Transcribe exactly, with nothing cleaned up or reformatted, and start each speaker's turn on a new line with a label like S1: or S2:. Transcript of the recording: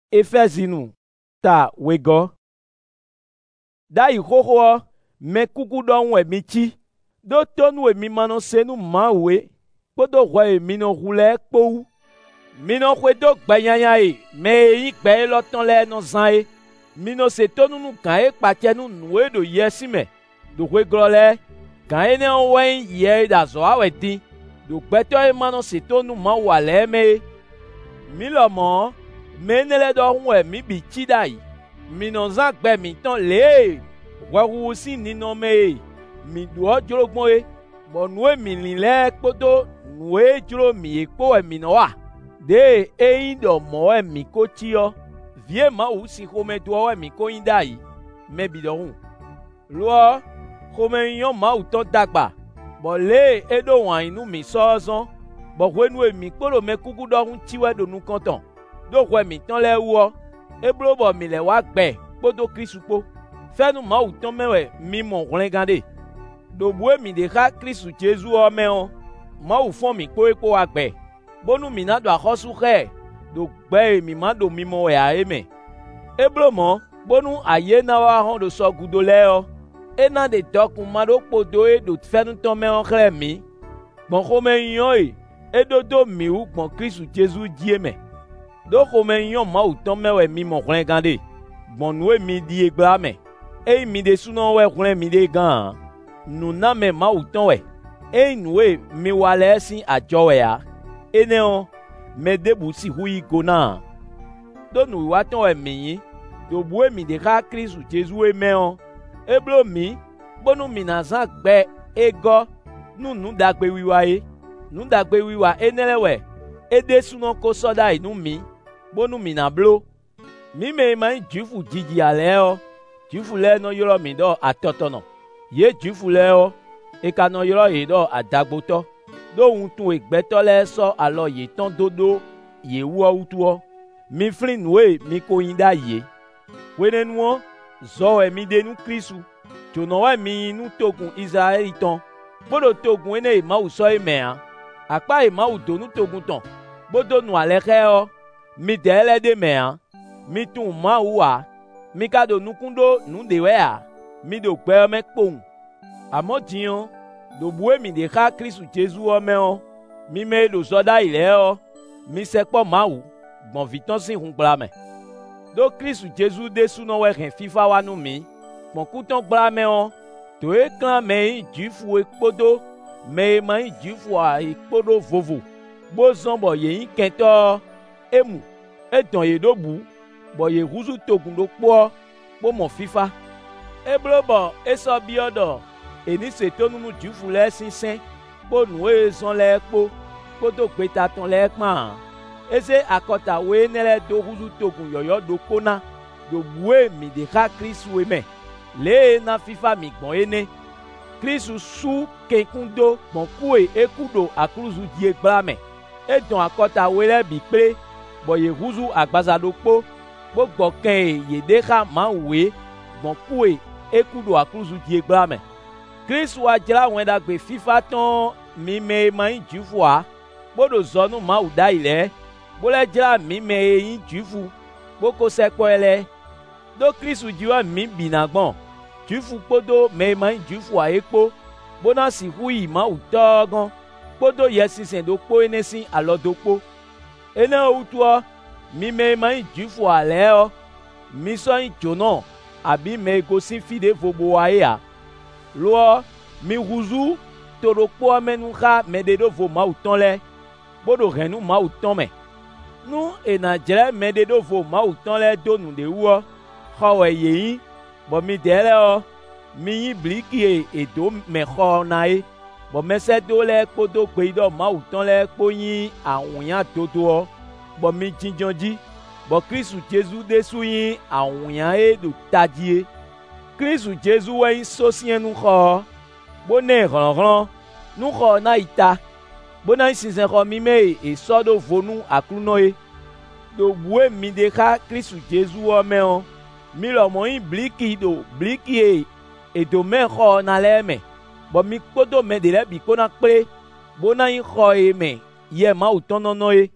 S1: Efezinu ta wego. Da ihoho me kuku don we michi. Do tonu we mi mano senu ma we. Podo we mi no hule pou. Mi no hwe do gbanyanya e. Me yi gbe lo ton le no zan e. Mi no se tonu nu kan e patye nu nwe do yesi me. Do hwe grole. Kan e ne on wen ye da zo awe din. Do gbeto e mano se tonu ma wale me. Mi lo mo. Menele do we mi bi chidai. Mi no zan gbe mi ton le. Wawu si ni no me. Mi do jologbon e. Bon nwe mi lile kpoto nwe jolo mi ekpo e mi no wa. De e indo mo e mi ko ti yo. Vie ma u si home do e mi ko indai. Me bi do hun. Lo home yon ma u ton dagba. Bo le edo wan inu mi so zon. Bo wenu e mi kpolo me kuku do hun tiwe do nu konton. Do we mi ton le wo. Eblo bo mi le wa gbe kpoto Kristu po. Fenu ma u ton mewe mi mon rengande. Do bue mi de ka Kristu Jesu o me on. Ma u fon mi kpo ekpo wa gbe. Bonu mi na do akhosu khe. Do gbe mi ma do mi mo we a eme. Eblo mo bonu aye na wa hon do so gudo le o. E na de dokun ma do podo e do fenu ton me on khle mi. Bon home yon e. E do do mi u bon Kristu Jesu di eme. Do home yon ma u ton mewe mi mon rengande. Bon noue mi di egba me. E mi de sunon we kwen mi de gan. Nou na me ma u ton we. E noue mi wale sin a jowe ya. E neon me debu si hui gona. Do nou waton we mi. Do bue mi de ka Kristu Jesu e meon. E blo mi. Bonu mi na zan gbe e go. Nou nou dagbe wiwa e. Nou dagbe wiwa e nelewe. E de sunon ko soda e nou mi. Bonu mi na blo. Mi me man jufu jiji ale o. Jufu le no yoro mi do atotono. Ye jufu le o. E ka no yoro e do adagboto. Do un tun egbeto le so alo ye ton dodo ye wo utu o. Mi flin we mi ko inda ye. Wenen wo zo e mi de nu Kristu. Jono we mi nu togun Israel ton. Bodo togun ene e ma u so e me an. Akpa e ma u do nu togun ton. Bodo nu aleke o. Mi de ele de me an. Mi tun ma u a. Mi ka do nukundo nu de we a. Mi do gbe me kpon. Amo dion. Do bue mi de ka Kristu Jesu o me o. Mi me do soda ile o. Mi se po ma u. Bon viton si hun bla me. Do Kristu Jesu de suno we ren fifa wa nu mi. Bon kuton bla me o. To e klan me yi jufu e kpodo. Me ma yi jufu a e kpodo vovo. Bo zombo ye yi kento. Emu. E don ye do bu. Bo ye huzu togun do po. Bo mon fifa. E blo bo e so biodo. E ni se tonu nu jufu le sinsen. Bo nu e zon le po. Po do kweta ton le kman. Eze akota we nele do huzu togun yoyo do kona. Do bue mi de ka Kristu e me. Le na fifa mi gbon ene. Kristu su kenkundo bon kue ekudo akruzu die gbla me. E don akota we le bi pre. Bo ye huzu agbaza do po. Bo gbo ken ye de ka ma we. Bon kue ekudo akruzu die gbla me. Kristu a jela wenda gbe fifa ton mi me ma yin jufu a. Bodo zonu ma u da ile. Bole jela mi me yin jufu. Boko se ko ele. Do Kristu jiwa mi binagbon. Jufu podo me ma yin jufu a ekpo. Bona si hui ma u togon. Podo yesi sen do po enesin alo do po. Ene utuo mi me ma yin jufu a le o. Mi so yin jono. Abi me gosin fide vobo a e a. Lo mi huzu torokpo amenu ka mededo vo ma uton le. Bodo renu ma uton me. Nu e na jere mededo vo ma uton le do nu de wo. Khawe yin bo mi dele o. Mi yin bliki e, e do me kho na e. Bo me se do le podo pe do ma uton le po yin awun yan dodo o. Bo mi jinjonji. Bo Kristu Jesu de su yin awun yan e do taji e. Kristu Jesu we yin sosien nu kho. Bo ne ran ran. Nu kho na ita. Bo na yin sinsen kho mi me e sodo vonu akluno e. Do bue mi de ka Kristu Jesu o me on. Mi lo mo yin bliki do bliki e. E do me kho na le me. Bo mi kodo me de le bi ko na pre. Bo na yin kho e me. Ye ma uton no no e.